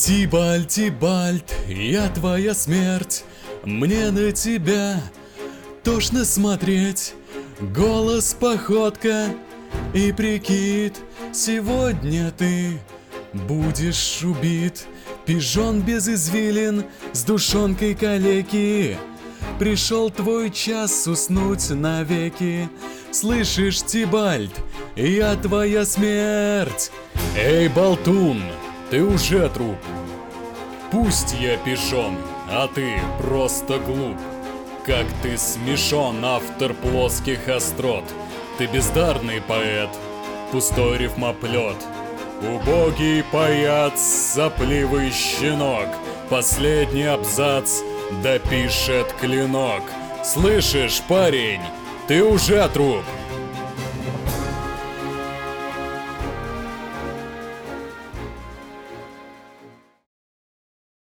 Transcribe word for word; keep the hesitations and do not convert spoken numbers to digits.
Тибальт, Тибальт, я твоя смерть. Мне на тебя тошно смотреть. Голос, походка и прикид. Сегодня ты будешь убит. Пижон без извилин с душонкой калеки. Пришел твой час уснуть навеки. Слышишь, Тибальт, я твоя смерть. Эй, болтун, ты уже труп. Пусть я пижон, а ты просто глуп. Как ты смешон, автор плоских острот. Ты бездарный поэт, пустой рифмоплет. Убогий паяц, сопливый щенок. Последний абзац допишет клинок. Слышишь, парень, ты уже труп.